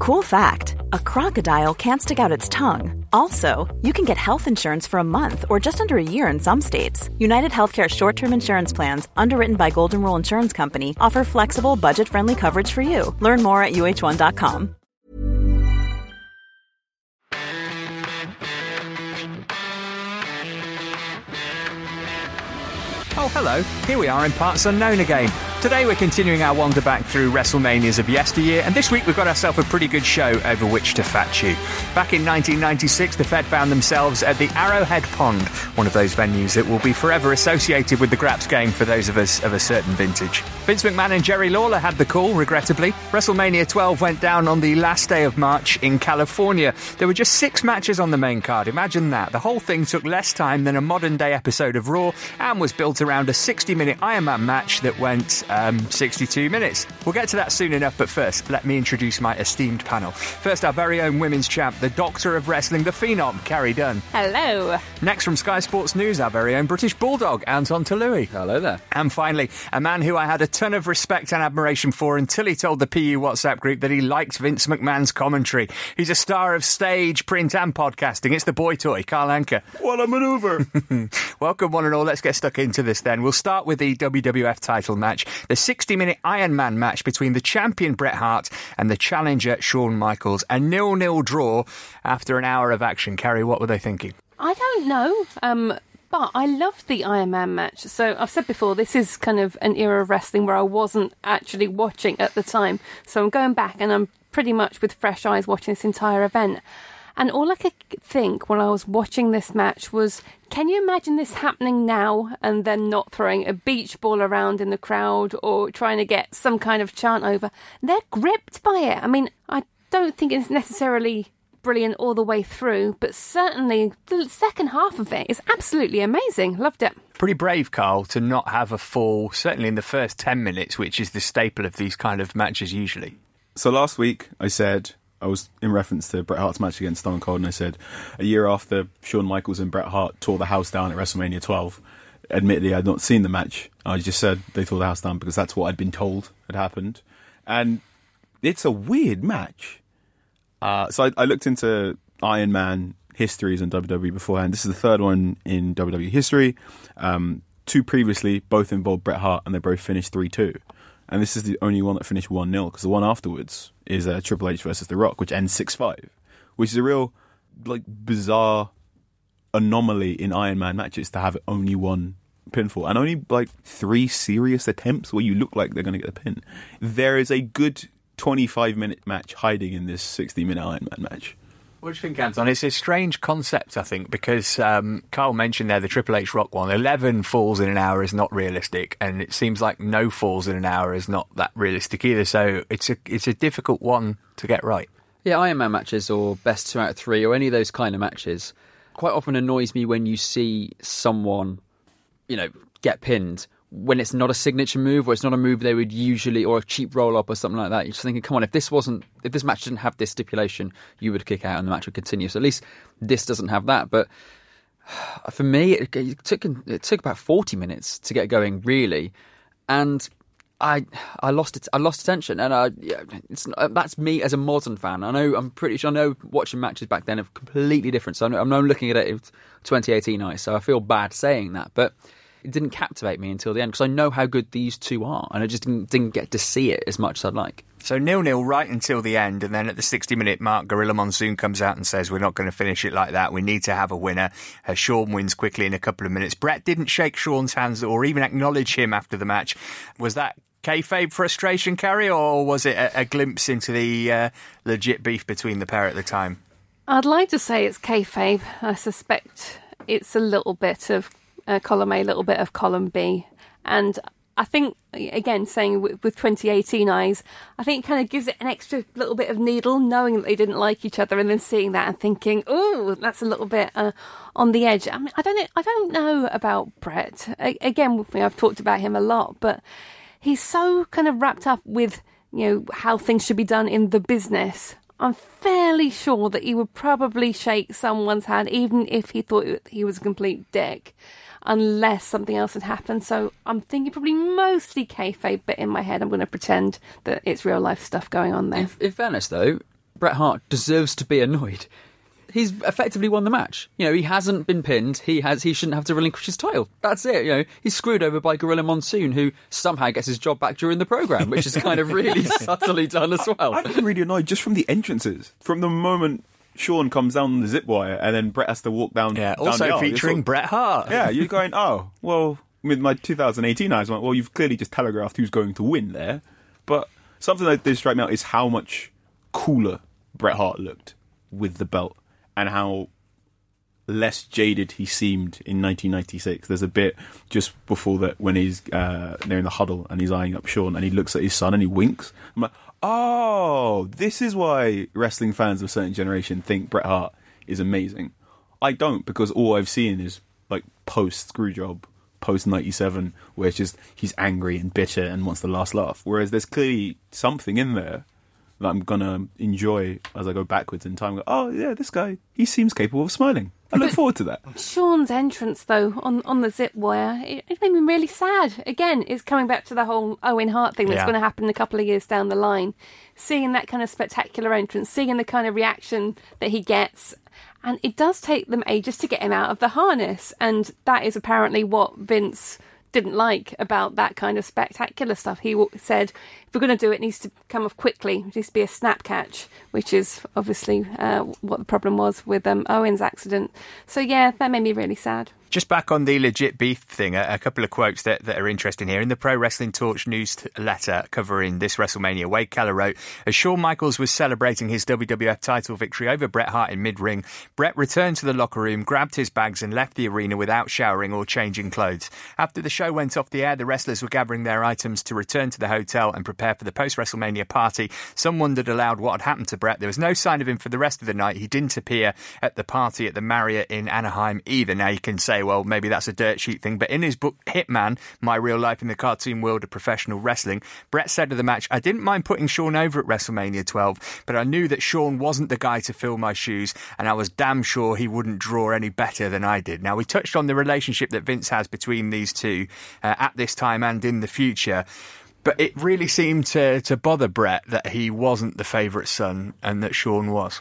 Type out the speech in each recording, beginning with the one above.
Cool fact, a crocodile can't stick out its tongue. Also, you can get health insurance for a month or just under a year in some states. United Healthcare short-term insurance plans, underwritten by Golden Rule Insurance Company, offer flexible, budget-friendly coverage for you. Learn more at uh1.com. Oh, hello. Here we are in parts unknown again. Today we're continuing our wander back through WrestleManias of yesteryear, and this week we've got ourselves a pretty good show over which to fat chew. Back in 1996, the Fed found themselves at the Arrowhead Pond, one of those venues that will be forever associated with the Graps game for those of us of a certain vintage. Vince McMahon and Jerry Lawler had the call, regrettably. WrestleMania 12 went down on the last day of March in California. There were just 6 matches on the main card. Imagine that. The whole thing took less time than a modern-day episode of Raw and was built around a 60-minute Iron Man match that went 62 minutes. We'll get to that soon enough, but first, let me introduce my esteemed panel. First, our very own women's champ, the Doctor of Wrestling, the Phenom, Carrie Dunn. Hello. Next, from Sky Sports News, our very own British Bulldog, Anton Tolui. Hello there. And finally, a man who I had a ton of respect and admiration for until he told the PU WhatsApp group that he liked Vince McMahon's commentary. He's a star of stage, print and podcasting. It's the boy toy, Carl Anker. What a manoeuvre. Welcome, one and all. Let's get stuck into this then. We'll start with the WWF title match, the 60-minute Iron Man match between the champion Bret Hart and the challenger Shawn Michaels. A 0-0 draw after an hour of action. Carrie, what were they thinking? I don't know, but I loved the Iron Man match. So I've said before, this is kind of an era of wrestling where I wasn't actually watching at the time. So I'm going back and I'm pretty much with fresh eyes watching this entire event. And all I could think when I was watching this match was, can you imagine this happening now and then not throwing a beach ball around in the crowd or trying to get some kind of chant over? They're gripped by it. I mean, I don't think it's necessarily brilliant all the way through, but certainly the second half of it is absolutely amazing. Loved it. Pretty brave, Carl, to not have a fall, certainly in the first 10 minutes, which is the staple of these kind of matches usually. So last week I was in reference to Bret Hart's match against Stone Cold, and I said a year after Shawn Michaels and Bret Hart tore the house down at WrestleMania 12, admittedly I'd not seen the match. I just said they tore the house down because that's what I'd been told had happened. And it's a weird match. So I looked into Iron Man histories in WWE beforehand. This is the third one in WWE history. 2 previously, both involved Bret Hart, and they both finished 3-2. And this is the only one that finished 1-0, because the one afterwards is Triple H versus The Rock, which ends 6-5, which is a real bizarre anomaly in Iron Man matches to have only one pinfall and only 3 serious attempts where you look like they're going to get the pin. There is a good 25-minute match hiding in this 60-minute Iron Man match. What do you think, Anton? It's a strange concept, I think, because Carl mentioned there the Triple H Rock one. 11 falls in an hour is not realistic, and it seems like no falls in an hour is not that realistic either. So it's a difficult one to get right. Yeah, Iron Man matches or best 2 out of 3 or any of those kind of matches quite often annoys me when you see someone, get pinned when it's not a signature move or it's not a move they would usually, or a cheap roll-up or something like that. You're just thinking, come on, if this match didn't have this stipulation, you would kick out and the match would continue. So at least this doesn't have that. But for me, it took about 40 minutes to get going, really. And I lost attention. And that's me as a modern fan. I'm pretty sure, I know watching matches back then are completely different. So I'm looking at it with 2018 eyes. So I feel bad saying that. But it didn't captivate me until the end, because I know how good these two are, and I just didn't get to see it as much as I'd like. So 0-0 right until the end, and then at the 60-minute mark, Gorilla Monsoon comes out and says, we're not going to finish it like that. We need to have a winner. Shawn wins quickly in a couple of minutes. Bret didn't shake Shawn's hands or even acknowledge him after the match. Was that kayfabe frustration, Carrie, or was it a glimpse into the legit beef between the pair at the time? I'd like to say it's kayfabe. I suspect it's a little bit of column A, a little bit of column B. And I think, again, saying with 2018 eyes, I think it kind of gives it an extra little bit of needle, knowing that they didn't like each other and then seeing that and thinking, oh, that's a little bit on the edge. I mean, I don't know about Bret. Again, I've talked about him a lot, but he's so kind of wrapped up with, how things should be done in the business. I'm fairly sure that he would probably shake someone's hand, even if he thought he was a complete dick, unless something else had happened. So I'm thinking probably mostly kayfabe, but in my head I'm going to pretend that it's real life stuff going on there. In fairness, though, Bret Hart deserves to be annoyed. He's effectively won the match. You know, he hasn't been pinned. He shouldn't have to relinquish his title. That's it. You know, he's screwed over by Gorilla Monsoon, who somehow gets his job back during the programme, which is kind of really subtly done as well. I've been really annoyed just from the entrances. From the moment Shawn comes down the zip wire and then Bret has to walk down. Yeah, down also the aisle. featuring Bret Hart. Yeah, you're going, oh, well, with my 2018 eyes, I'm like, well, you've clearly just telegraphed who's going to win there. But something that did strike me out is how much cooler Bret Hart looked with the belt and how less jaded he seemed in 1996. There's a bit just before that when he's they're in the huddle and he's eyeing up Shawn and he looks at his son and he winks. I'm like, oh, this is why wrestling fans of a certain generation think Bret Hart is amazing. I don't, because all I've seen is like post Screwjob, post 97, where it's just he's angry and bitter and wants the last laugh. Whereas there's clearly something in there that I'm gonna enjoy as I go backwards in time. Oh yeah, this guy, he seems capable of smiling. I look forward to that. Shawn's entrance, though, on the zip wire, it made me really sad. Again, it's coming back to the whole Owen Hart thing that's going to happen a couple of years down the line. Seeing that kind of spectacular entrance, seeing the kind of reaction that he gets. And it does take them ages to get him out of the harness. And that is apparently what Vince didn't like about that kind of spectacular stuff. He said, if we're going to do it, it needs to come off quickly. It needs to be a snap catch, which is obviously what the problem was with Owen's accident. So yeah, that made me really sad. Just back on the legit beef thing, a couple of quotes that are interesting here. In the Pro Wrestling Torch newsletter covering this WrestleMania, Wade Keller wrote, as Shawn Michaels was celebrating his WWF title victory over Bret Hart in mid-ring, Bret returned to the locker room, grabbed his bags and left the arena without showering or changing clothes. After the show went off the air, the wrestlers were gathering their items to return to the hotel and prepare for the post-WrestleMania party. Some wondered aloud what had happened to Bret. There was no sign of him for the rest of the night. He didn't appear at the party at the Marriott in Anaheim either. Now you can say, well, maybe that's a dirt sheet thing, but in his book Hitman, My Real Life in the Cartoon World of Professional Wrestling, Bret said of the match, I didn't mind putting Shawn over at WrestleMania 12, but I knew that Shawn wasn't the guy to fill my shoes, and I was damn sure he wouldn't draw any better than I did. Now, we touched on the relationship that Vince has between these two at this time and in the future, but it really seemed to bother Bret that he wasn't the favourite son and that Shawn was.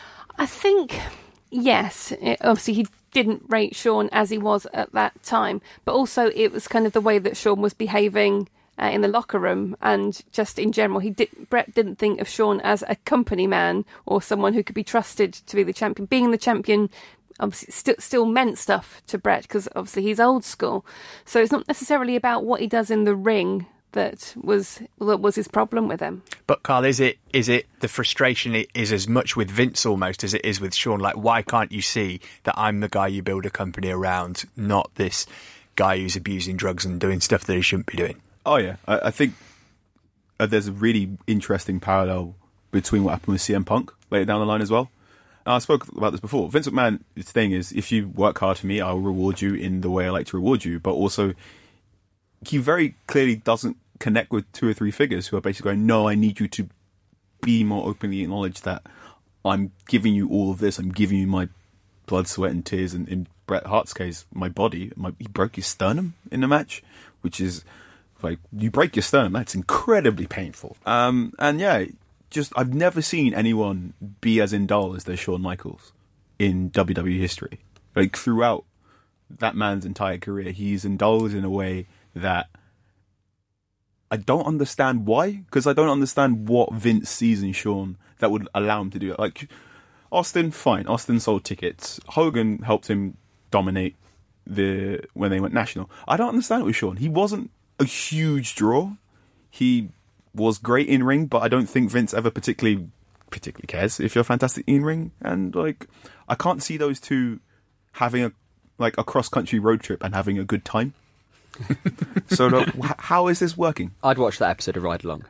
I think, yes, obviously he didn't rate Shawn as he was at that time, but also it was kind of the way that Shawn was behaving in the locker room and just in general. Bret didn't think of Shawn as a company man or someone who could be trusted to be the champion. Being the champion obviously still meant stuff to Bret because obviously he's old school. So it's not necessarily about what he does in the ring that was his problem with him. But Carl, is it the frustration is as much with Vince almost as it is with Shawn? Like, why can't you see that I'm the guy you build a company around, not this guy who's abusing drugs and doing stuff that he shouldn't be doing? Oh yeah, I think there's a really interesting parallel between what happened with CM Punk later down the line as well. I spoke about this before. Vince McMahon, his thing is, if you work hard for me, I'll reward you in the way I like to reward you. But also, he very clearly doesn't connect with 2 or 3 figures who are basically going, no, I need you to be more openly acknowledge that I'm giving you all of this. I'm giving you my blood, sweat and tears. And in Bret Hart's case, my body. He broke his sternum in the match, which is like, you break your sternum, that's incredibly painful. And yeah, I've never seen anyone be as in dull as their Shawn Michaels in WWE history. Like, throughout that man's entire career, he's indulged in a way that I don't understand why, because I don't understand what Vince sees in Shawn that would allow him to do it. Like, Austin, fine. Austin sold tickets. Hogan helped him dominate when they went national. I don't understand it with Shawn. He wasn't a huge draw. He was great in ring, but I don't think Vince ever particularly cares if you're fantastic in ring. And like, I can't see those two having a cross-country road trip and having a good time. So how is this working? I'd watch that episode of Ride Along.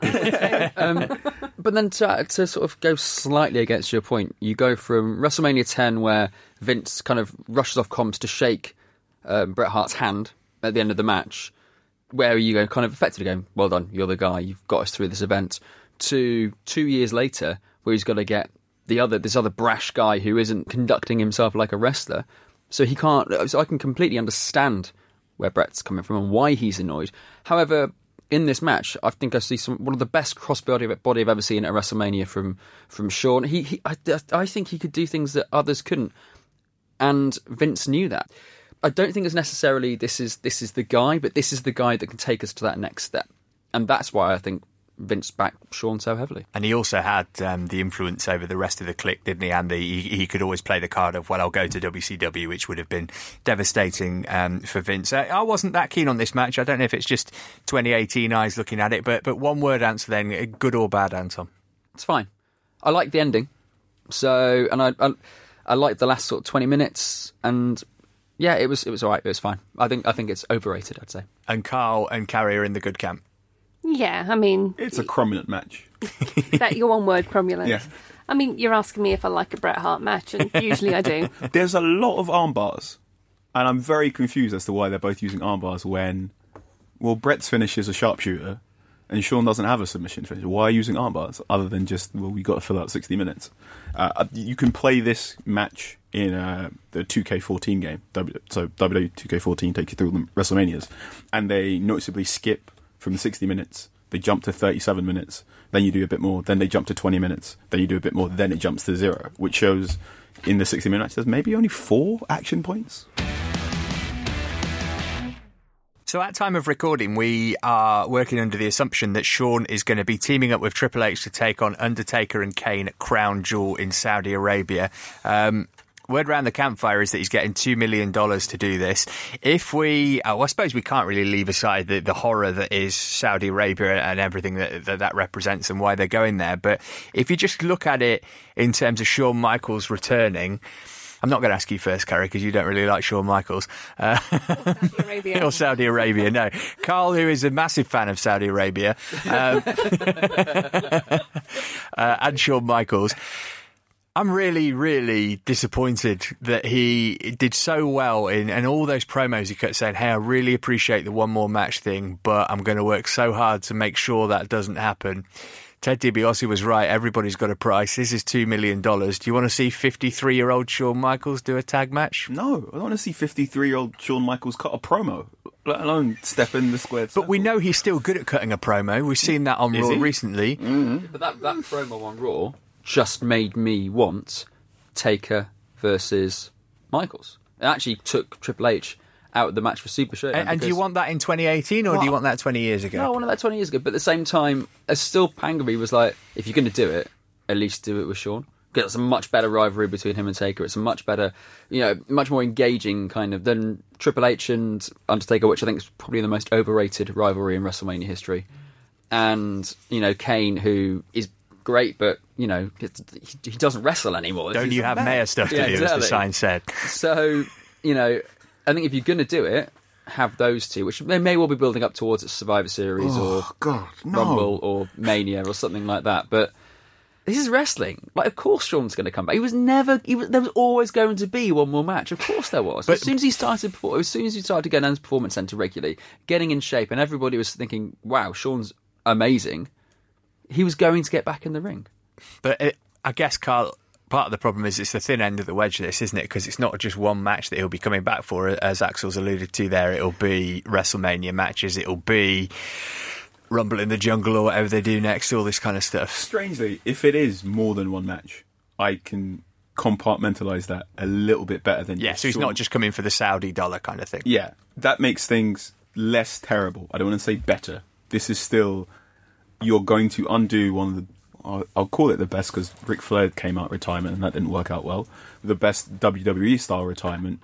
But then to sort of go slightly against your point, you go from WrestleMania 10 where Vince kind of rushes off comms to shake Bret Hart's hand at the end of the match, where you go kind of effectively going, well done, you're the guy, you've got us through this event, to 2 years later where he's got to get this other brash guy who isn't conducting himself like a wrestler. So he can't. So I can completely understand where Bret's coming from and why he's annoyed. However, in this match, I think I see one of the best crossbody I've ever seen at WrestleMania from Shawn. I think he could do things that others couldn't, and Vince knew that. I don't think it's necessarily this is the guy, but this is the guy that can take us to that next step, and that's why I think Vince backed Shawn so heavily. And he also had the influence over the rest of the clique, didn't he? And he could always play the card of, well, I'll go to WCW, which would have been devastating for Vince. I wasn't that keen on this match. I don't know if it's just 2018 eyes looking at it, but one word answer then, good or bad, Anton? It's fine. I like the ending. So, and I liked the last sort of 20 minutes, and yeah, it was all right. It was fine. I think it's overrated, I'd say. And Carl and Carrie are in the good camp. Yeah, I mean... It's a cromulent match. That your one word, cromulent? Yeah. I mean, you're asking me if I like a Bret Hart match, and usually I do. There's a lot of arm bars, and I'm very confused as to why they're both using arm bars when, well, Bret's finish is a sharpshooter, and Shawn doesn't have a submission finish. Why are you using arm bars, other than just, well, we got to fill out 60 minutes? You can play this match in the 2K14 game, so WWE 2K14 takes you through the WrestleManias, and they noticeably skip from the 60 minutes, they jump to 37 minutes, then you do a bit more, then they jump to 20 minutes, then you do a bit more, then it jumps to 0, which shows in the 60-minute match there's maybe only 4 action points. So at time of recording, we are working under the assumption that Shawn is going to be teaming up with Triple H to take on Undertaker and Kane at Crown Jewel in Saudi Arabia. Word around the campfire is that he's getting $2 million to do this. If I suppose we can't really leave aside the horror that is Saudi Arabia and everything that represents and why they're going there. But if you just look at it in terms of Shawn Michaels returning, I'm not going to ask you first, Carrie, because you don't really like Shawn Michaels. Saudi Arabia. Or Saudi Arabia, no. Carl, who is a massive fan of Saudi Arabia, and Shawn Michaels. I'm really, really disappointed that he did so well in all those promos he kept saying, hey, I really appreciate the one more match thing, but I'm going to work so hard to make sure that doesn't happen. Ted DiBiase was right. Everybody's got a price. This is $2 million. Do you want to see 53-year-old Shawn Michaels do a tag match? No, I don't want to see 53-year-old Shawn Michaels cut a promo, let alone step in the squared circle. But we know he's still good at cutting a promo. We've seen that on Raw recently. Mm-hmm. But that promo on Raw just made me want Taker versus Michaels. It actually took Triple H out of the match for Super Showdown. And do you want that in 2018 or do you want that 20 years ago? No, I wanted that 20 years ago. But at the same time, still Pangery was like, if you're going to do it, at least do it with Shawn. Because it's a much better rivalry between him and Taker. It's a much better, much more engaging kind of than Triple H and Undertaker, which I think is probably the most overrated rivalry in WrestleMania history. And, Kane, who is great, but he doesn't wrestle anymore. Don't you have mayor stuff to do, exactly, as the sign said. So, I think if you're going to do it, have those two, which they may well be building up towards a Survivor Series Rumble or Mania or something like that. But this is wrestling. Like, of course Shawn's going to come back. There was always going to be one more match. Of course there was. But as soon as he started to go down to the Performance Centre regularly, getting in shape, and everybody was thinking, wow, Shawn's amazing, he was going to get back in the ring. But I guess, Carl, part of the problem is it's the thin end of the wedge, this, isn't it? Because it's not just one match that he'll be coming back for, as Axel's alluded to there. It'll be WrestleMania matches, it'll be Rumble in the Jungle or whatever they do next, all this kind of stuff. Strangely, if it is more than one match, I can compartmentalise that a little bit better than... Yeah, so he's not just coming for the Saudi dollar kind of thing. Yeah, that makes things less terrible. I don't want to say better. This is still... You're going to undo one of the... I'll call it the best because Ric Flair came out retirement and that didn't work out well. The best WWE style retirement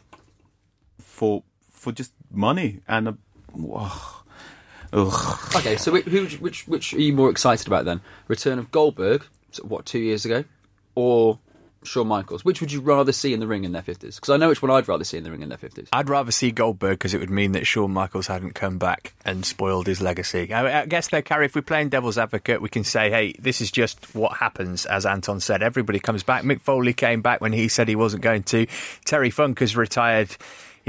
for just money and Okay, so which are you more excited about then? Return of Goldberg, 2 years ago, or Shawn Michaels? Which would you rather see in the ring in their 50s? Because I know which one I'd rather see in the ring in their 50s. I'd rather see Goldberg because it would mean that Shawn Michaels hadn't come back and spoiled his legacy. I guess though, Carrie, if we're playing devil's advocate, we can say, hey, this is just what happens, as Anton said. Everybody comes back. Mick Foley came back when he said he wasn't going to. Terry Funk has retired,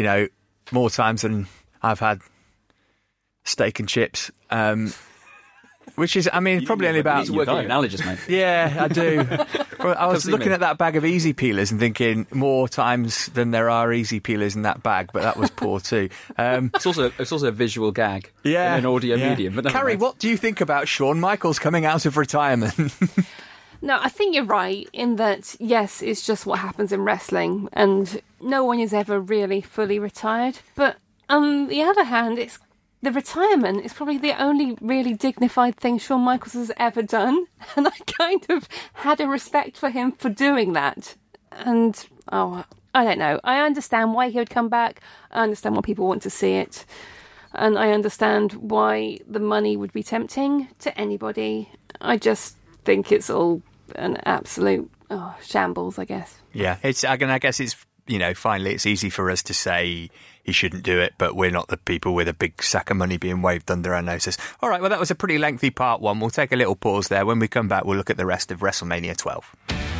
more times than I've had steak and chips. Which is, I mean, probably only about... You work with analogies, mate. Yeah, I do. Well, I was looking at that bag of Easy Peelers and thinking more times than there are Easy Peelers in that bag, but that was poor too. It's also a visual gag in an audio medium. But Carrie, what do you think about Shawn Michaels coming out of retirement? No, I think you're right in that, yes, it's just what happens in wrestling, and no one is ever really fully retired. But on the other hand, the retirement is probably the only really dignified thing Shawn Michaels has ever done, and I kind of had a respect for him for doing that. And, I don't know. I understand why he would come back. I understand why people want to see it. And I understand why the money would be tempting to anybody. I just think it's all an absolute shambles, I guess. Yeah, I guess it's, finally it's easy for us to say he shouldn't do it, but we're not the people with a big sack of money being waved under our noses. All right, well, that was a pretty lengthy part one. We'll take a little pause there. When we come back, we'll look at the rest of WrestleMania 12.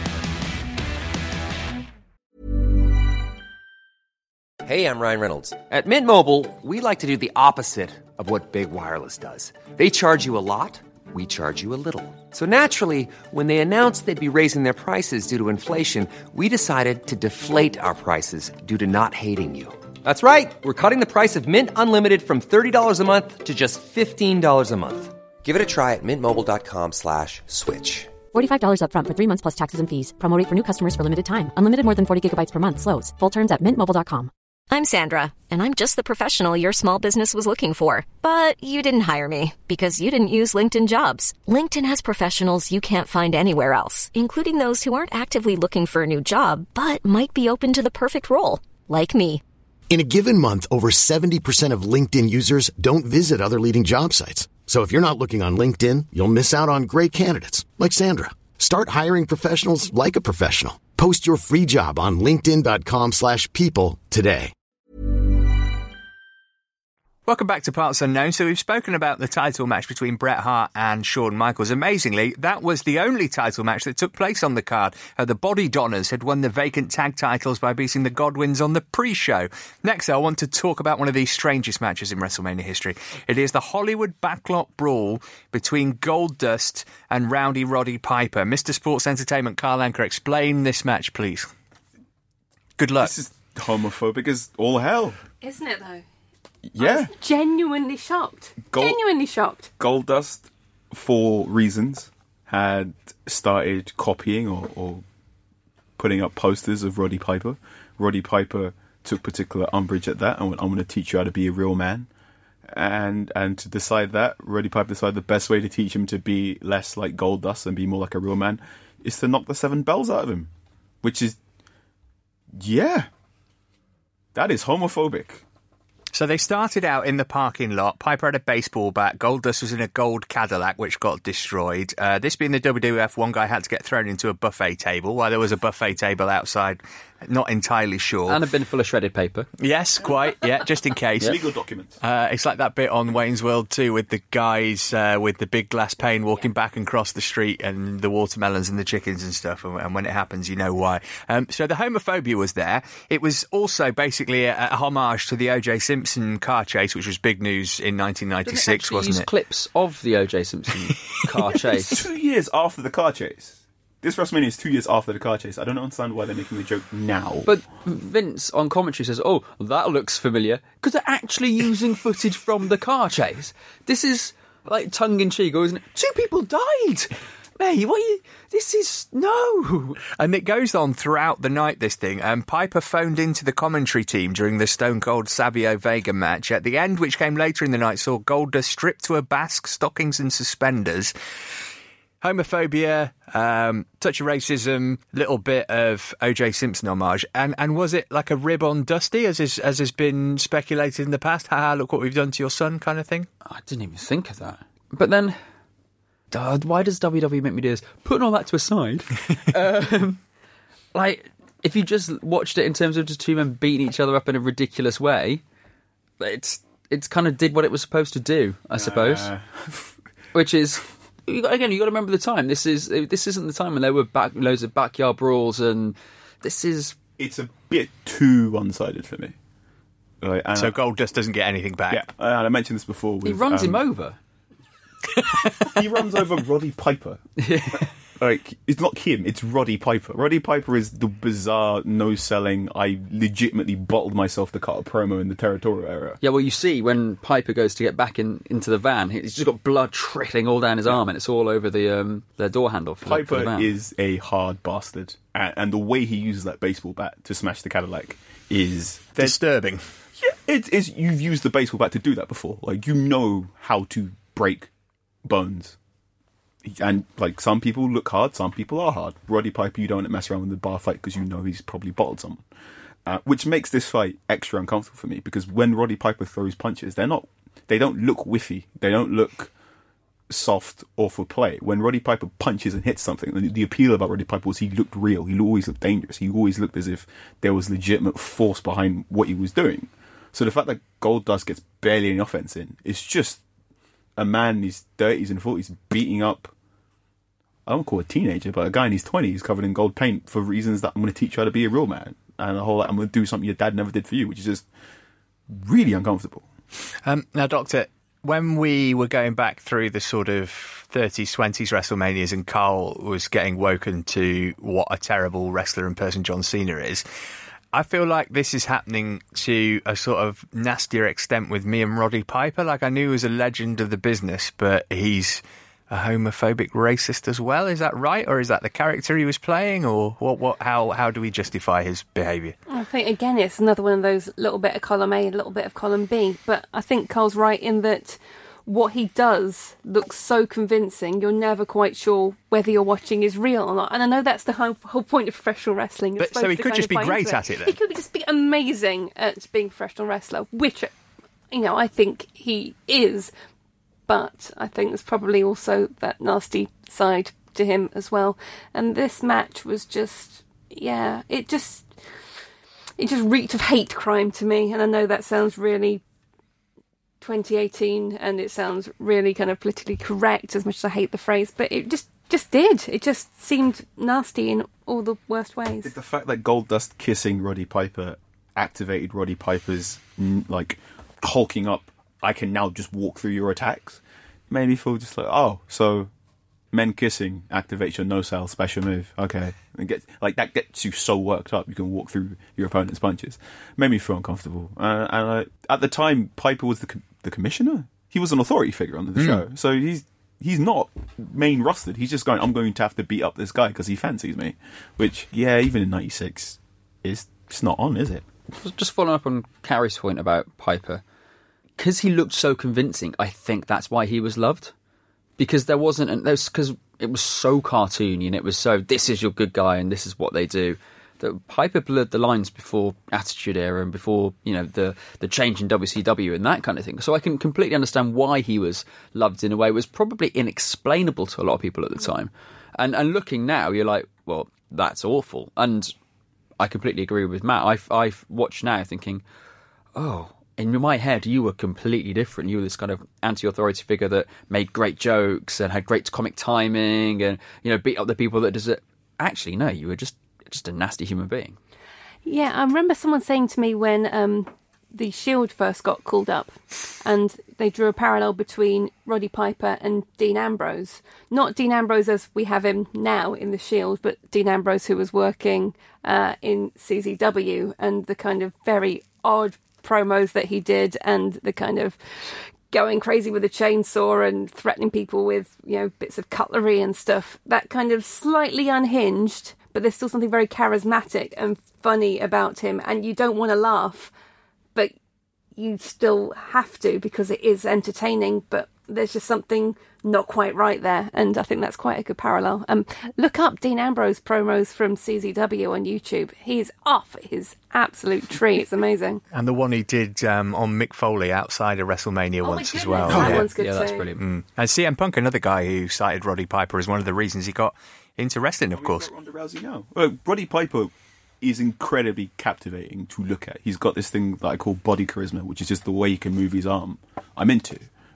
Hey, I'm Ryan Reynolds. At Mint Mobile, we like to do the opposite of what Big Wireless does. They charge you a lot. We charge you a little. So naturally, when they announced they'd be raising their prices due to inflation, we decided to deflate our prices due to not hating you. That's right. We're cutting the price of Mint Unlimited from $30 a month to just $15 a month. Give it a try at mintmobile.com/switch. $45 up front for 3 months plus taxes and fees. Promo rate for new customers for limited time. Unlimited more than 40 gigabytes per month. Slows full terms at mintmobile.com. I'm Sandra, and I'm just the professional your small business was looking for. But you didn't hire me because you didn't use LinkedIn Jobs. LinkedIn has professionals you can't find anywhere else, including those who aren't actively looking for a new job, but might be open to the perfect role, like me. In a given month, over 70% of LinkedIn users don't visit other leading job sites. So if you're not looking on LinkedIn, you'll miss out on great candidates like Sandra. Start hiring professionals like a professional. Post your free job on linkedin.com/people today. Welcome back to Parts Unknown. So we've spoken about the title match between Bret Hart and Shawn Michaels. Amazingly, that was the only title match that took place on the card. The Body Donners had won the vacant tag titles by beating the Godwins on the pre-show. Next, I want to talk about one of the strangest matches in WrestleMania history. It is the Hollywood Backlot Brawl between Goldust and Rowdy Roddy Piper. Mr. Sports Entertainment, Carl Anker, explain this match, please. Good luck. This is homophobic as all hell. Isn't it, though? Yeah. I was genuinely shocked. Genuinely shocked. Goldust, for reasons, had started copying or putting up posters of Roddy Piper. Roddy Piper took particular umbrage at that and went, I'm going to teach you how to be a real man. And to decide that, Roddy Piper decided the best way to teach him to be less like Goldust and be more like a real man is to knock the 7 bells out of him. Which is, yeah, that is homophobic. So they started out in the parking lot. Piper had a baseball bat. Goldust was in a gold Cadillac, which got destroyed. This being the WWF, one guy had to get thrown into a buffet table while there was a buffet table outside. Not entirely sure. And a bin full of shredded paper. Yes, quite. Yeah, just in case. Legal documents. It's like that bit on Wayne's World 2 with the guys with the big glass pane walking back and across the street and the watermelons and the chickens and stuff. And when it happens, you know why. So the homophobia was there. It was also basically a homage to the O.J. Simpson car chase, which was big news in 1996, wasn't it? Clips of the O.J. Simpson car chase. It's 2 years after the car chase. This WrestleMania is 2 years after the car chase. I don't understand why they're making the joke now. But Vince on commentary says, oh, that looks familiar, because they're actually using footage from the car chase. This is like tongue-in-cheek, isn't it? 2 people died! Mate, what are you... This is... No! And it goes on throughout the night, this thing. Piper phoned into the commentary team during the Stone Cold Savio Vega match. At the end, which came later in the night, saw Goldust stripped to a basque, stockings and suspenders. Homophobia, touch of racism, little bit of O.J. Simpson homage, and was it like a rib on Dusty, as has been speculated in the past? Haha, look what we've done to your son, kind of thing. I didn't even think of that. But then, why does WWE make me do this? Putting all that to a side, like if you just watched it in terms of just 2 men beating each other up in a ridiculous way, it's kind of did what it was supposed to do, I suppose, which is. Again, you got to remember the time. This isn't the time when there were loads of backyard brawls, and this is. It's a bit too one-sided for me. So Goldust doesn't get anything back. Yeah, and I mentioned this before. He runs him over. He runs over Roddy Piper. Like, it's not him, it's Roddy Piper. Roddy Piper is the bizarre, no-selling, I legitimately bottled myself to cut a promo in the territorial area. Yeah, well, you see when Piper goes to get back into the van, he's just got blood trickling all down his arm, and it's all over the door handle for the Piper van. is a hard bastard, and the way he uses that baseball bat to smash the Cadillac is... disturbing. Yeah, it is. You've used the baseball bat to do that before. Like, you know how to break bones. And, like, some people look hard, some people are hard. Roddy Piper, you don't want to mess around with the bar fight because you know he's probably bottled someone. Which makes this fight extra uncomfortable for me, because when Roddy Piper throws punches, they don't look whiffy. They don't look soft or for play. When Roddy Piper punches and hits something, the appeal about Roddy Piper was he looked real. He always looked dangerous. He always looked as if there was legitimate force behind what he was doing. So the fact that Goldust gets barely any offense in, it's just a man in his 30s and 40s beating up, I don't call it a teenager, but a guy in his 20s covered in gold paint for reasons that I'm going to teach you how to be a real man. And the whole, I'm going to do something your dad never did for you, which is just really uncomfortable. Now, Doctor, when we were going back through the sort of 30s, 20s WrestleManias and Carl was getting woken to what a terrible wrestler and person John Cena is, I feel like this is happening to a sort of nastier extent with me and Roddy Piper. Like, I knew he was a legend of the business, but he's a homophobic racist as well. Is that right? Or is that the character he was playing? Or how do we justify his behaviour? I think, again, it's another one of those little bit of column A, a little bit of column B. But I think Carl's right in that what he does looks so convincing, you're never quite sure whether you're watching is real or not. And I know that's the whole point of professional wrestling. But so he could just be great at it then? He could just be amazing at being a professional wrestler, which, I think he is. But I think there's probably also that nasty side to him as well. And this match was just, it just reeked of hate crime to me. And I know that sounds really 2018 and it sounds really kind of politically correct, as much as I hate the phrase, but it just did. It just seemed nasty in all the worst ways. The fact that Goldust kissing Roddy Piper activated Roddy Piper's, hulking up, I can now just walk through your attacks, made me feel just like, oh, so men kissing activates your no-sell special move. Okay. That gets you so worked up you can walk through your opponent's punches. Made me feel uncomfortable. At the time, Piper was the commissioner. He was an authority figure on the show. So he's not main rostered. He's just going, I'm going to have to beat up this guy because he fancies me. Which, even in 96, it's not on, is it? Just following up on Carrie's point about Piper, because he looked so convincing, I think that's why he was loved. Because because it was so cartoony and it was so, this is your good guy and this is what they do. That Piper blurred the lines before Attitude Era and before, the change in WCW and that kind of thing. So I can completely understand why he was loved in a way. It was probably inexplainable to a lot of people at the time. And looking now, you're like, well, that's awful. And I completely agree with Matt. I've watched now thinking, oh, in my head, you were completely different. You were this kind of anti-authority figure that made great jokes and had great comic timing and, beat up the people that deserve. Actually, no, you were just a nasty human being. Yeah, I remember someone saying to me when the Shield first got called up and they drew a parallel between Roddy Piper and Dean Ambrose. Not Dean Ambrose as we have him now in the Shield, but Dean Ambrose who was working in CZW, and the kind of very odd promos that he did and the kind of going crazy with a chainsaw and threatening people with, bits of cutlery and stuff. That kind of slightly unhinged, but there's still something very charismatic and funny about him, and you don't want to laugh, but you still have to because it is entertaining, but there's just something not quite right there, and I think that's quite a good parallel. Look up Dean Ambrose promos from CZW on YouTube. He's off his absolute tree. It's amazing. And the one he did on Mick Foley outside of WrestleMania once as well. That one's good too. That's brilliant. And CM Punk, another guy who cited Roddy Piper as one of the reasons he got into wrestling, of course. Ronda Rousey now. Well, Roddy Piper is incredibly captivating to look at. He's got this thing that I call body charisma, which is just the way he can move his arm. I'm into.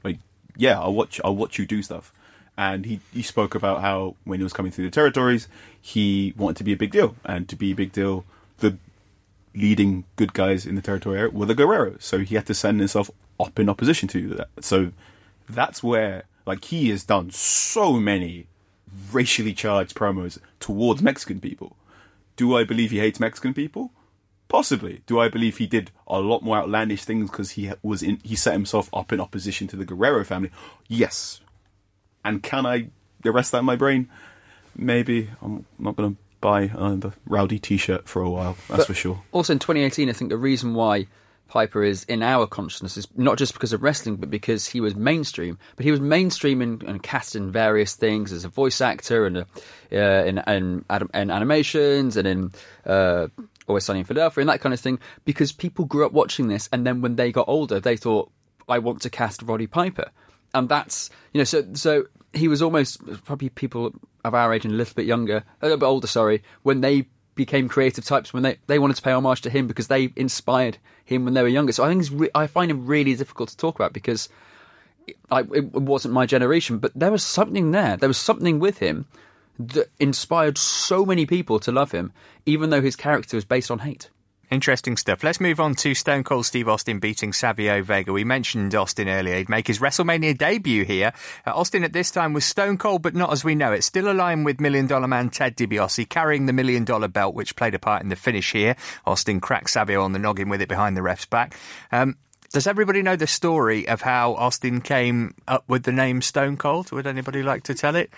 I'll watch you do stuff. And he spoke about how when he was coming through the territories, he wanted to be a big deal. And to be a big deal, the leading good guys in the territory area were the Guerreros. So he had to send himself up in opposition to that. So that's where Like, he has done so many racially charged promos towards Mexican people. Do I believe he hates Mexican people? Possibly. Do I believe he did a lot more outlandish things because he set himself up in opposition to the Guerrero family? Yes. And can I arrest that in my brain? Maybe. I'm not going to buy the Rowdy t-shirt for a while, that's for sure. Also in 2018, I think the reason why Piper is in our consciousness is not just because of wrestling, but because he was mainstream. But he was mainstream and cast in various things as a voice actor and in animations and in Always Sunny in Philadelphia and that kind of thing, because people grew up watching this, and then when they got older, they thought, I want to cast Roddy Piper. And that's, so he was almost, probably people of our age and a little bit younger, a little bit older, sorry, when they became creative types, when they wanted to pay homage to him because they inspired him when they were younger. So I think I find him really difficult to talk about because it wasn't my generation, but there was something there. There was something with him that inspired so many people to love him, even though his character was based on hate. Interesting stuff. Let's move on to Stone Cold Steve Austin beating Savio Vega. We mentioned Austin earlier. He'd make his WrestleMania debut here. Austin at this time was Stone Cold, but not as we know it. Still aligned with $1 Million Man Ted DiBiase, carrying the $1 Million belt, which played a part in the finish here. Austin cracked Savio on the noggin with it behind the ref's back. Does everybody know the story of how Austin came up with the name Stone Cold? Would anybody like to tell it?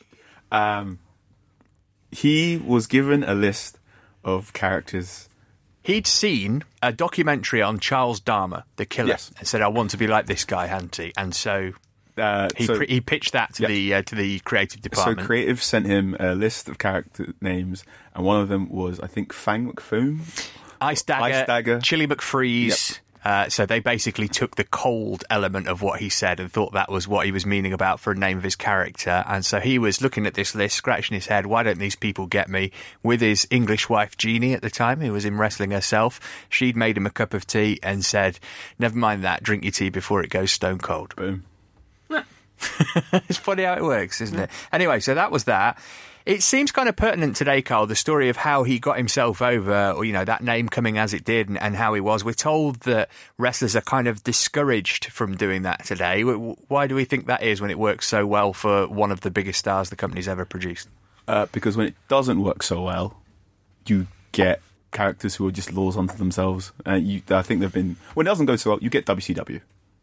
He was given a list of characters. He'd seen a documentary on Charles Dahmer, the killer, yes, and said, I want to be like this guy, hadn't he? And so he pitched that to the creative department. So creative sent him a list of character names, and one of them was, I think, Fang McFoon? Ice Dagger, Chili McFreeze. Yep. So they basically took the cold element of what he said and thought that was what he was meaning about for a name of his character. And so he was looking at this list, scratching his head, why don't these people get me? With his English wife, Jeannie, at the time, who was in wrestling herself. She'd made him a cup of tea and said, never mind that, drink your tea before it goes stone cold. Boom. It's funny how it works, isn't it? Anyway, so that was that. It seems kind of pertinent today, Carl, the story of how he got himself over, or, that name coming as it did and how he was. We're told that wrestlers are kind of discouraged from doing that today. Why do we think that is when it works so well for one of the biggest stars the company's ever produced? Because when it doesn't work so well, you get characters who are just laws unto themselves. I think they've been... When it doesn't go so well, you get WCW.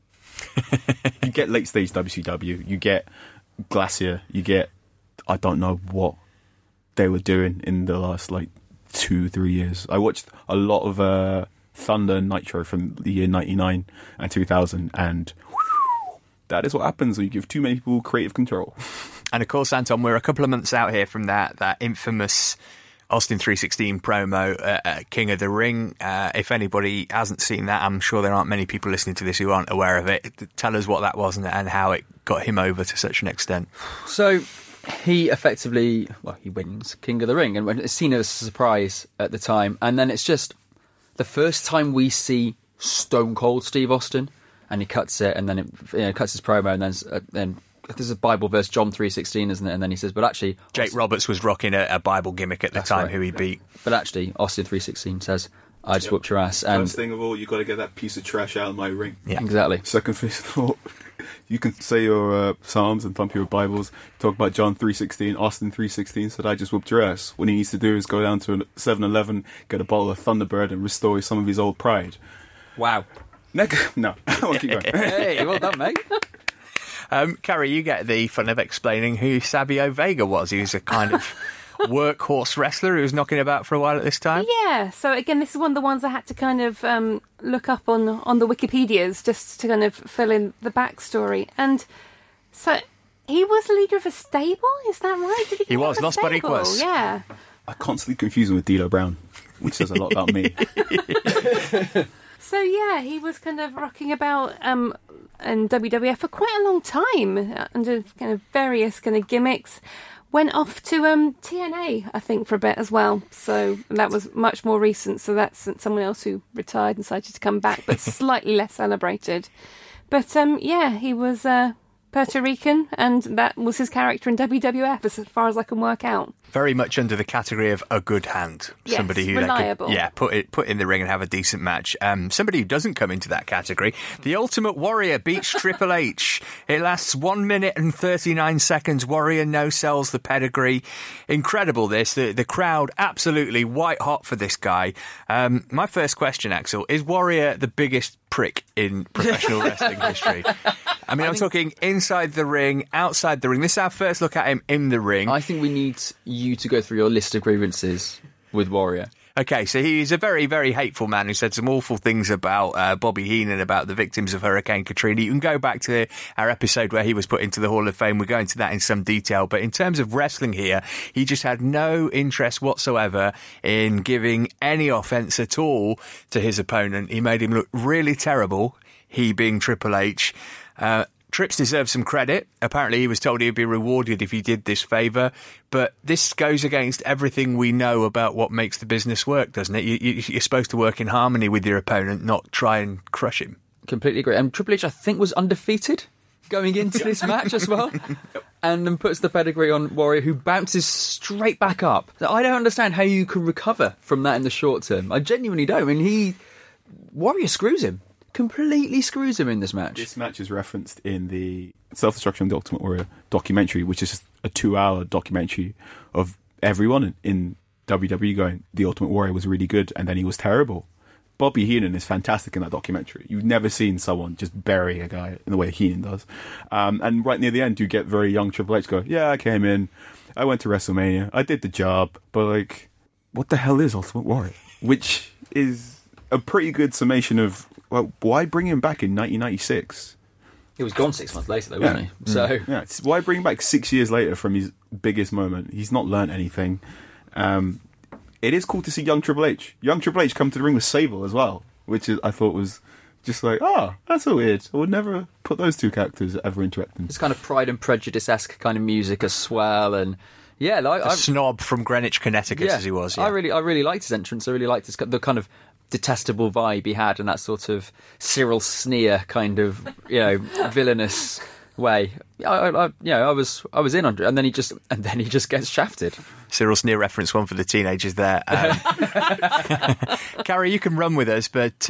You get late stage WCW. You get Glacier. You get... I don't know what they were doing in the last 2-3 years. I watched a lot of Thunder and Nitro from the year 99 and 2000, and that is what happens when you give too many people creative control. And of course, Anton, we're a couple of months out here from that infamous Austin 316 promo at King of the Ring. If anybody hasn't seen that, I'm sure there aren't many people listening to this who aren't aware of it. Tell us what that was and how it got him over to such an extent. So... he effectively, he wins King of the Ring, and it's seen as a surprise at the time. And then it's just the first time we see Stone Cold Steve Austin, and he cuts it, and then it cuts his promo, and then there's a Bible verse, John 3:16, isn't it? And then he says, but actually... Jake Roberts was rocking a Bible gimmick at the time, right, who he beat. But actually, Austin 3:16 says, I just whooped your ass. And first thing of all, you've got to get that piece of trash out of my ring. Yeah, exactly. Second thing of all, you can say your Psalms and thump your Bibles, talk about John 3:16, Austin 3:16, said I just whooped your ass. What he needs to do is go down to a 7-Eleven, get a bottle of Thunderbird and restore some of his old pride. Wow. No, I won't keep going. Hey, well done, mate. Carrie, you get the fun of explaining who Savio Vega was. He was a kind of workhorse wrestler who was knocking about for a while at this time. Yeah, so again, this is one of the ones I had to kind of look up on the Wikipedias just to kind of fill in the backstory. And so he was the leader of a stable, is that right? Did he was, Los Boricuas. Yeah. I constantly confuse him with D'Lo Brown, which says a lot about me. So yeah, he was kind of rocking about in WWF for quite a long time under kind of various kind of gimmicks. Went off to TNA, I think, for a bit as well. So that was much more recent. So that's someone else who retired and decided to come back, but slightly less celebrated. But he was Puerto Rican, and that was his character in WWF, as far as I can work out. Very much under the category of a good hand. Yes, somebody who reliable. They could, put in the ring and have a decent match. Somebody who doesn't come into that category, the Ultimate Warrior beats Triple H. It lasts 1 minute and 39 seconds. Warrior no-sells the pedigree. Incredible this. The crowd absolutely white hot for this guy. My first question, Axel, is Warrior the biggest prick in professional wrestling history? I mean, I'm talking inside the ring, outside the ring. This is our first look at him in the ring. I think we need you to go through your list of grievances with Warrior. Okay, so he's a very, very hateful man who said some awful things about Bobby Heenan, about the victims of Hurricane Katrina. You can go back to our episode where he was put into the Hall of Fame. We'll go into that in some detail. But in terms of wrestling here, he just had no interest whatsoever in giving any offence at all to his opponent. He made him look really terrible, he being Triple H. Trips deserves some credit. Apparently he was told he'd be rewarded if he did this favour, but this goes against everything we know about what makes the business work, doesn't it? You're supposed to work in harmony with your opponent, not try and crush him. Completely agree. And Triple H, I think, was undefeated going into this match as well, and then puts the pedigree on Warrior, who bounces straight back up. I don't understand how you can recover from that in the short term. I genuinely don't. I mean, Warrior screws him. Completely screws him in this match. This match is referenced in the Self-Destruction of the Ultimate Warrior documentary, which is a 2-hour documentary of everyone in WWE going, the Ultimate Warrior was really good and then he was terrible. Bobby Heenan is fantastic in that documentary. You've never seen someone just bury a guy in the way Heenan does. And right near the end, you get very young Triple H go, yeah, I came in, I went to WrestleMania, I did the job, but like, what the hell is Ultimate Warrior? Which is a pretty good summation of, well, why bring him back in 1996? He was gone 6 months later, though, wasn't he? So why bring him back 6 years later from his biggest moment? He's not learnt anything. It is cool to see young Triple H. Young Triple H come to the ring with Sable as well, which I thought was just like, that's so weird. I would never put those two characters ever interacting. It's kind of Pride and Prejudice-esque kind of music as well, and yeah, like a snob from Greenwich, Connecticut, as he was. Yeah. I really liked his entrance. I really liked the kind of detestable vibe he had, and that sort of Cyril Sneer kind of, villainous way. I was in on it, and then he just gets shafted. Cyril Sneer reference, one for the teenagers there. Carrie, you can run with us, but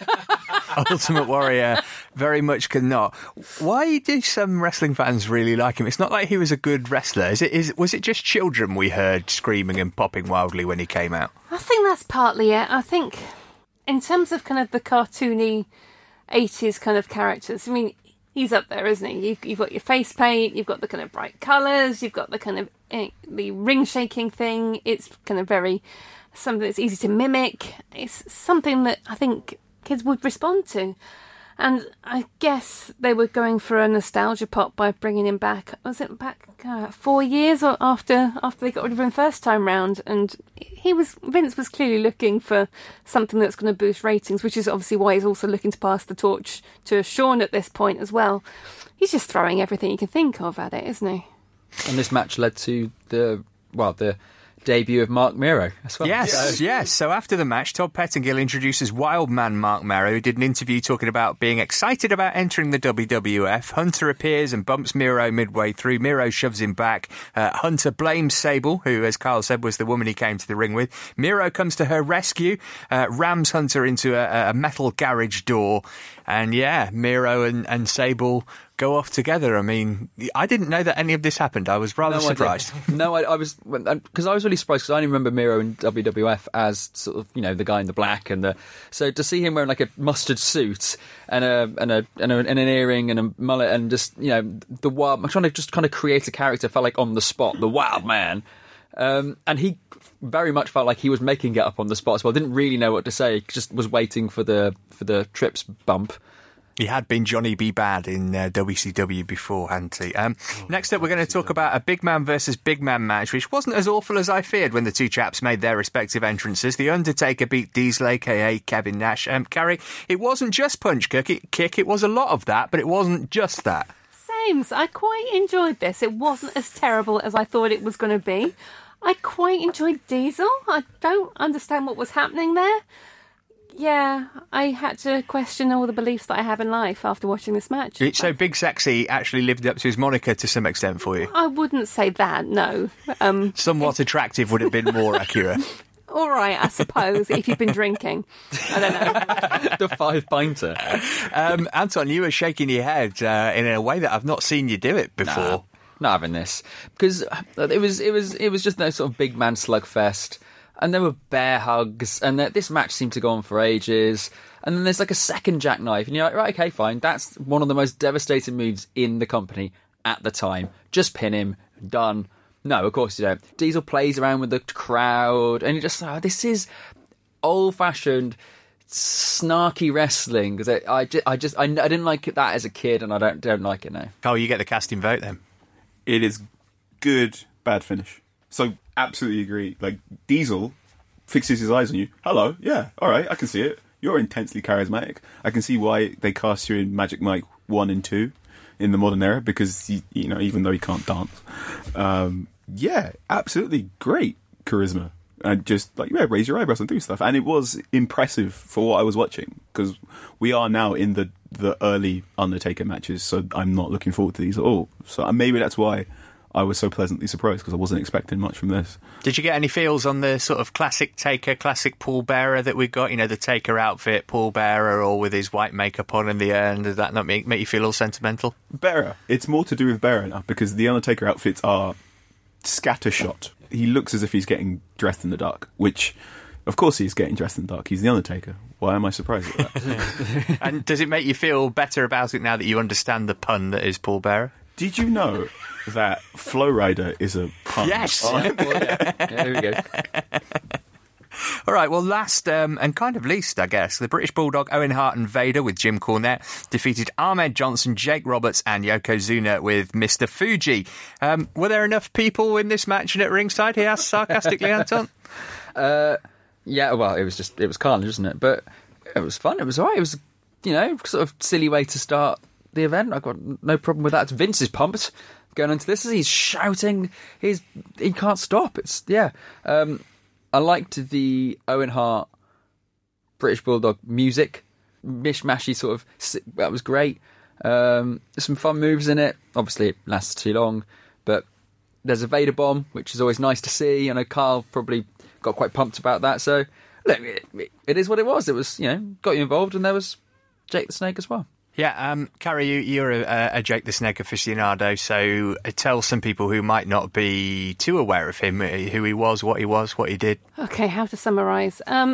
Ultimate Warrior very much cannot. Why do some wrestling fans really like him? It's not like he was a good wrestler. Was it just children we heard screaming and popping wildly when he came out? I think that's partly it. I think in terms of kind of the cartoony 80s kind of characters, I mean, he's up there, isn't he? You've got your face paint, you've got the kind of bright colours, you've got the kind of the ring shaking thing. It's kind of very something that's easy to mimic. It's something that I think kids would respond to. And I guess they were going for a nostalgia pop by bringing him back. Was it back 4 years or after they got rid of him first time round? And Vince was clearly looking for something that's going to boost ratings, which is obviously why he's also looking to pass the torch to Shawn at this point as well. He's just throwing everything he can think of at it, isn't he? And this match led to the debut of Mark Mero as well. Yes. So after the match, Todd Pettingill introduces Wildman Mark Mero, who did an interview talking about being excited about entering the WWF. Hunter appears and bumps Mero midway through. Mero shoves him back. Hunter blames Sable, who, as Carl said, was the woman he came to the ring with. Mero comes to her rescue, rams Hunter into a metal garage door. And Mero and Sable go off together. I mean, I didn't know that any of this happened. I was rather surprised. I was, because I was really surprised, because I only remember Mero in WWF as sort of, the guy in the black, so to see him wearing like a mustard suit and an earring and a mullet and just the wild, I'm trying to just kind of create a character, felt like on the spot, the wild man, and he very much felt like he was making it up on the spot as well. Didn't really know what to say, just was waiting for the Trips bump. He had been Johnny B. Bad in WCW before, hadn't he? Next up, we're going to talk about a big man versus big man match, which wasn't as awful as I feared when the two chaps made their respective entrances. The Undertaker beat Diesel, a.k.a. Kevin Nash. Carrie, it wasn't just punch kick, it was a lot of that, but it wasn't just that. Same. I quite enjoyed this. It wasn't as terrible as I thought it was going to be. I quite enjoyed Diesel. I don't understand what was happening there. Yeah, I had to question all the beliefs that I have in life after watching this match. So Big Sexy actually lived up to his moniker to some extent for you? I wouldn't say that, no. Somewhat attractive would have been more accurate. All right, I suppose, if you've been drinking. I don't know. The 5-pinter. Anton, you were shaking your head in a way that I've not seen you do it before. Nah, not having this. Because it was just no sort of big man slugfest. And there were bear hugs, and this match seemed to go on for ages. And then there's like a second jackknife, and you're like, right, okay, fine. That's one of the most devastating moves in the company at the time. Just pin him, done. No, of course you don't. Diesel plays around with the crowd, and you're just like, this is old-fashioned, snarky wrestling. Because I didn't like that as a kid, and I don't like it now. Oh, you get the casting vote then. It is good, bad finish. So, absolutely agree. Like, Diesel fixes his eyes on you. Hello, yeah, all right, I can see it. You're intensely charismatic. I can see why they cast you in Magic Mike 1 and 2 in the modern era, because, you know, even though he can't dance. Yeah, absolutely great charisma. And just, like, yeah, raise your eyebrows and do stuff. And it was impressive for what I was watching, because we are now in the early Undertaker matches, so I'm not looking forward to these at all. So maybe that's why I was so pleasantly surprised, because I wasn't expecting much from this. Did you get any feels on the sort of classic Taker, classic Paul Bearer that we got? You know, the Taker outfit, Paul Bearer, all with his white makeup on in the urn. Did that not make you feel all sentimental? Bearer. It's more to do with Bearer now, because the Undertaker outfits are scattershot. He looks as if he's getting dressed in the dark, which, of course, he's getting dressed in the dark. He's the Undertaker. Why am I surprised at that? And does it make you feel better about it now that you understand the pun that is Paul Bearer? Did you know that Flow Rider is a pun? Yes! Yeah, here we go. All right, well, last and kind of least, I guess, the British Bulldog Owen Hart and Vader with Jim Cornette defeated Ahmed Johnson, Jake Roberts and Yokozuna with Mr. Fuji. Were there enough people in this match and at ringside? He asked sarcastically, Anton. Yeah, well, it was carnage, wasn't it? But it was fun. It was all right. It was, you know, sort of silly way to start the event. I've got no problem with that. Vince is pumped going into this. He's shouting. He can't stop. It's, yeah. I liked the Owen Hart British Bulldog music, mishmashy sort of. That was great. There's some fun moves in it. Obviously, it lasts too long, but there's a Vader bomb, which is always nice to see. I know Carl probably got quite pumped about that. So, look, it is what it was. It was, you know, got you involved, and there was Jake the Snake as well. Yeah, Carrie, you're a Jake the Snake aficionado, so tell some people who might not be too aware of him, who he was, what he did. Okay, how to summarise.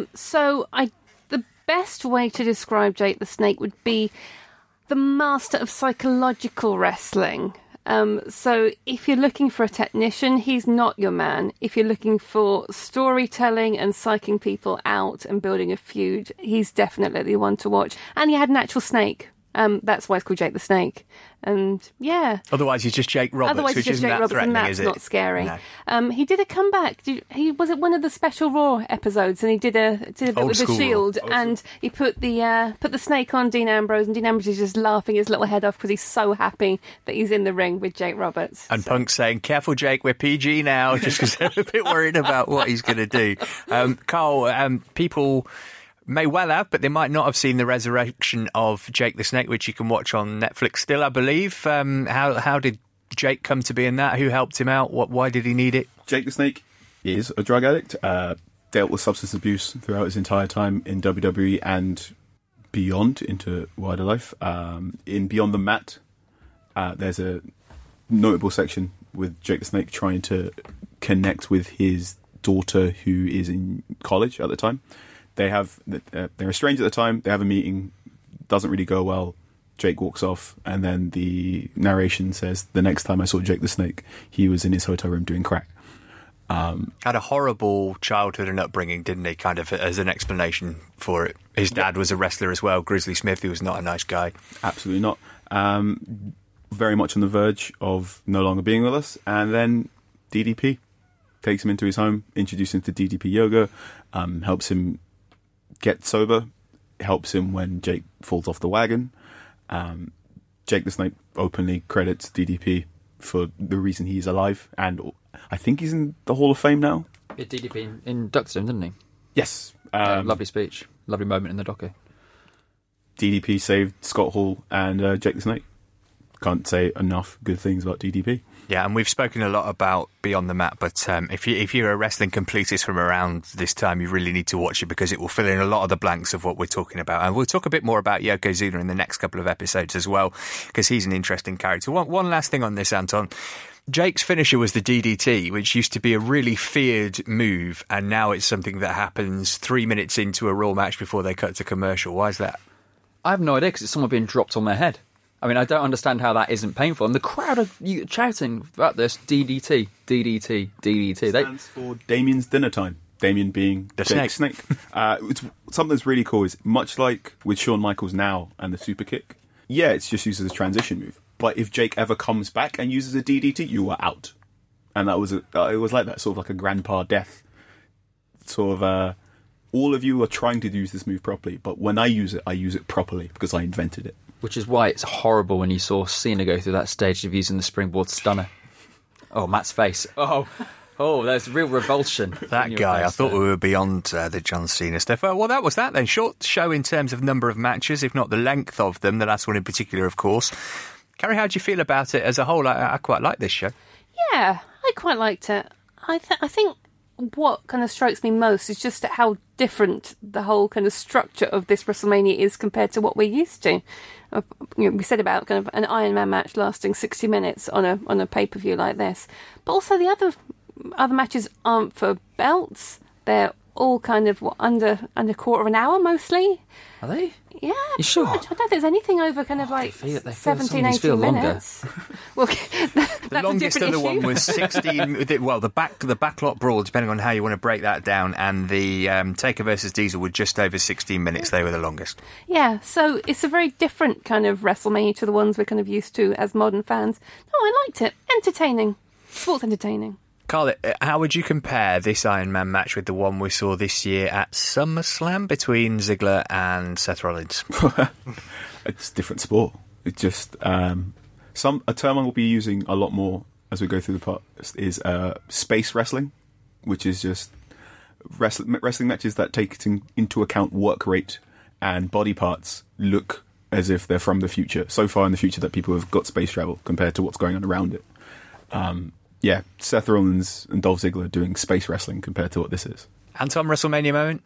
The best way to describe Jake the Snake would be the master of psychological wrestling. So if you're looking for a technician, he's not your man. If you're looking for storytelling and psyching people out and building a feud, he's definitely the one to watch. And he had an actual snake. That's why it's called Jake the Snake. And yeah. Otherwise, he's just Jake Roberts, which isn't that threatening, is it? That's not scary. No. He did a comeback. Was it one of the special Raw episodes? And he did a bit with the Shield, and he put the snake on Dean Ambrose, and Dean Ambrose is just laughing his little head off because he's so happy that he's in the ring with Jake Roberts. And Punk's saying, "Careful, Jake, we're PG now," just because they're a bit worried about what he's going to do. Carl, people may well have, but they might not have seen the resurrection of Jake the Snake, which you can watch on Netflix still, I believe. How did Jake come to be in that? Who helped him out? Why did he need it? Jake the Snake is a drug addict, dealt with substance abuse throughout his entire time in WWE and beyond into wider life. In Beyond the Mat, there's a notable section with Jake the Snake trying to connect with his daughter who is in college at the time. They're estranged at the time. They have a meeting. Doesn't really go well. Jake walks off, and then the narration says, the next time I saw Jake the Snake, he was in his hotel room doing crack. Had a horrible childhood and upbringing, didn't he, kind of as an explanation for it. His dad was a wrestler as well, Grizzly Smith, who was not a nice guy. Absolutely not. Very much on the verge of no longer being with us. And then DDP takes him into his home, introduces him to DDP yoga, helps him get sober, helps him when Jake falls off the wagon. Jake the Snake openly credits DDP for the reason he's alive, and I think he's in the Hall of Fame now. DDP inducted him, didn't he? Yes. Lovely speech. Lovely moment in the doco. DDP saved Scott Hall and Jake the Snake. Can't say enough good things about DDP. Yeah, and we've spoken a lot about Beyond the Mat, but if you're a wrestling completist from around this time, you really need to watch it because it will fill in a lot of the blanks of what we're talking about. And we'll talk a bit more about Yokozuna in the next couple of episodes as well, because he's an interesting character. One last thing on this, Anton. Jake's finisher was the DDT, which used to be a really feared move, and now it's something that happens 3 minutes into a Raw match before they cut to commercial. Why is that? I have no idea, because it's someone being dropped on their head. I mean, I don't understand how that isn't painful. And the crowd are shouting about this, DDT, DDT, DDT. Stands for Damien's Dinner Time. Damien being the snake. It's something that's really cool is, much like with Shawn Michaels now and the super kick, yeah, it's just used as a transition move. But if Jake ever comes back and uses a DDT, you are out. And that was it was like that, sort of like a grandpa death. Sort of, all of you are trying to use this move properly, but when I use it properly because I invented it. Which is why it's horrible when you saw Cena go through that stage of using the springboard stunner. Oh, Matt's face. Oh, there's real revulsion. That guy, I thought we were beyond the John Cena stuff. Well, that was that then. Short show in terms of number of matches, if not the length of them, the last one in particular, of course. Carrie, how do you feel about it as a whole? I quite like this show. Yeah, I quite liked it. I think what kind of strikes me most is just how different the whole kind of structure of this WrestleMania is compared to what we're used to. We said about kind of an Iron Man match lasting 60 minutes on a pay-per-view like this, but also the other matches aren't for belts. They're all kind of under quarter of an hour mostly. Are they? Yeah, you sure? I don't think there's anything over kind of like 17, 18 minutes. Well, the longest other one was 16. Well, the backlot brawl, depending on how you want to break that down, and the Taker versus Diesel were just over 16 minutes. They were the longest. Yeah, so it's a very different kind of WrestleMania to the ones we're kind of used to as modern fans. No, I liked it. Entertaining. Sports entertaining. Carl, how would you compare this Iron Man match with the one we saw this year at SummerSlam between Ziggler and Seth Rollins? It's a different sport. It's just a term I will be using a lot more as we go through the part is space wrestling, which is just wrestling matches that take into account work rate and body parts look as if they're from the future. So far in the future that people have got space travel compared to what's going on around it. Yeah, Seth Rollins and Dolph Ziggler doing space wrestling compared to what this is. Anton, WrestleMania moment?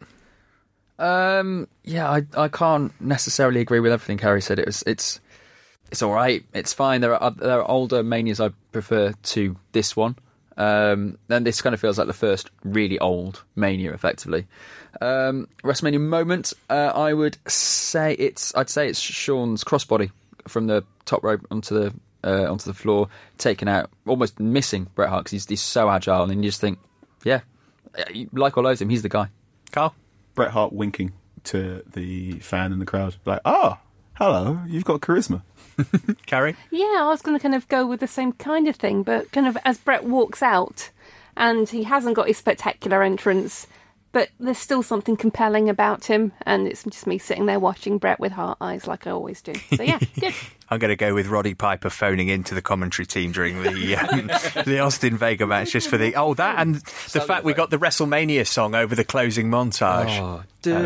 Yeah, I can't necessarily agree with everything Harry said. It's all right. It's fine. There are older Manias I prefer to this one. And this kind of feels like the first really old Mania, effectively. WrestleMania moment, I'd say it's Shawn's crossbody from the top rope onto the floor, taken out, almost missing Bret Hart because he's so agile, and you just think, yeah, like or loathe him, he's the guy. Carl? Bret Hart winking to the fan in the crowd, like, hello, you've got charisma. Carrie? Yeah, I was going to kind of go with the same kind of thing, but kind of as Bret walks out, and he hasn't got his spectacular entrance, but there's still something compelling about him, and it's just me sitting there watching Bret with heart eyes like I always do. So yeah, good. I'm going to go with Roddy Piper phoning into the commentary team during the Austin Vega match, just for that and the fact we got the WrestleMania song over the closing montage. Oh,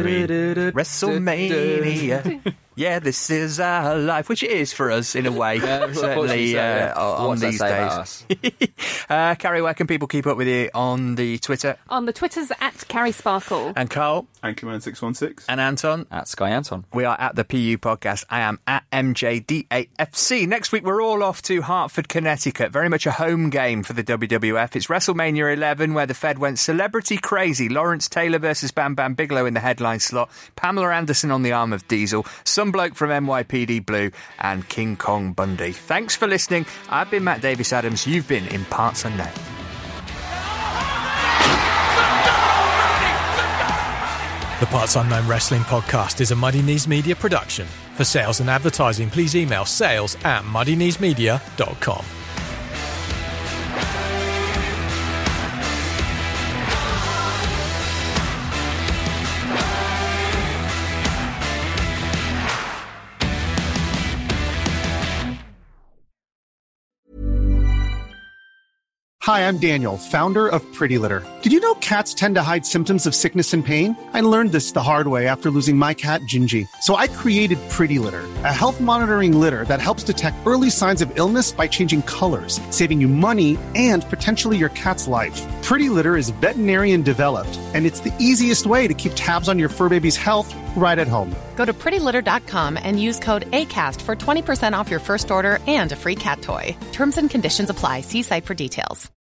WrestleMania. Yeah, this is our life, which it is for us in a way, certainly on these days. Carrie, where can people keep up with you on the Twitter? On the Twitters at Carrie Sparkle. And Carl? Anchorman616. And Anton? At Sky Anton. We are at the PU Podcast. I am at MJDAFC. Next week, we're all off to Hartford, Connecticut. Very much a home game for the WWF. It's WrestleMania 11, where the Fed went celebrity crazy. Lawrence Taylor versus Bam Bam Bigelow in the headline slot. Pamela Anderson on the arm of Diesel. Some bloke from NYPD Blue, and King Kong Bundy. Thanks for listening. I've been Matt Davis Adams. You've been in Parts Unknown. The Parts Unknown Wrestling Podcast is a Muddy Knees Media production. For sales and advertising, please email sales@muddykneesmedia.com. Hi, I'm Daniel, founder of Pretty Litter. Did you know cats tend to hide symptoms of sickness and pain? I learned this the hard way after losing my cat, Gingy. So I created Pretty Litter, a health monitoring litter that helps detect early signs of illness by changing colors, saving you money and potentially your cat's life. Pretty Litter is veterinarian developed, and it's the easiest way to keep tabs on your fur baby's health right at home. Go to prettylitter.com and use code ACAST for 20% off your first order and a free cat toy. Terms and conditions apply. See site for details.